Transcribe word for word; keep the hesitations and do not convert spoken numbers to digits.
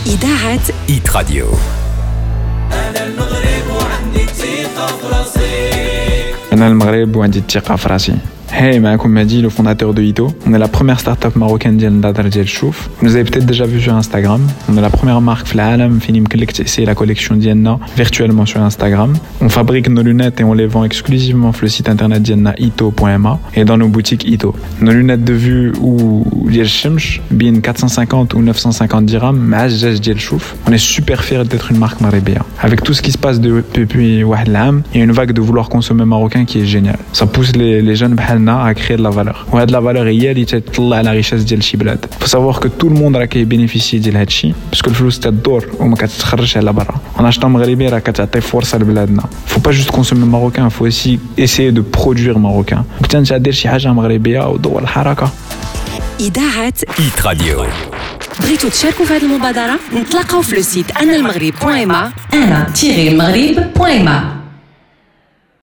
إذاعة إيت راديو. أنا المغرب وعندي الثقة في راسي. أنا المغرب وعندي الثقة في راسي. Hey, معكم Mehdi, le fondateur de Ito. On est la première start-up marocaine ديال النظر ديال الشوف. Vous nous avez peut-être déjà vu sur Instagram. On est la première marque في العالم فين يمكن لك تأسي la collection ديالنا virtuellement sur Instagram. On fabrique nos lunettes et on les vend exclusivement sur le site internet ديالنا ito point m a et dans nos boutiques Ito. Nos lunettes de vue ou ديال الشمس بين quatre cent cinquante ou neuf cent cinquante dirhams مع الجاج ديال الشوف. On est super fiers d'être une marque maghrebia. Avec tout ce qui se passe depuis واحد العام, il y a une vague de vouloir consommer marocain qui est géniale. Ça pousse les, les jeunes بحالنا à créer de la valeur. وهاد la valeur هي اللي تطلع على richesse ديال شي بلاد. Faut savoir que tout le monde راه كيبينيفيسي ديال هادشي باسكو الفلوس تدور وما كتخرجش على برا. En achetant مغربي راه كتعطي فرصة لبلادنا. Faut pas juste consommer marocain, faut aussi essayer de produire marocain. كنت انت دير شي حاجة مغربية ودور الحركة. إذاعة إيت راديو. بغيتوا تشاركوا في هذه المبادرة؟ نتلاقاو في لو سيت أنا المغرب بوان ما أنا تيري المغرب بوان ما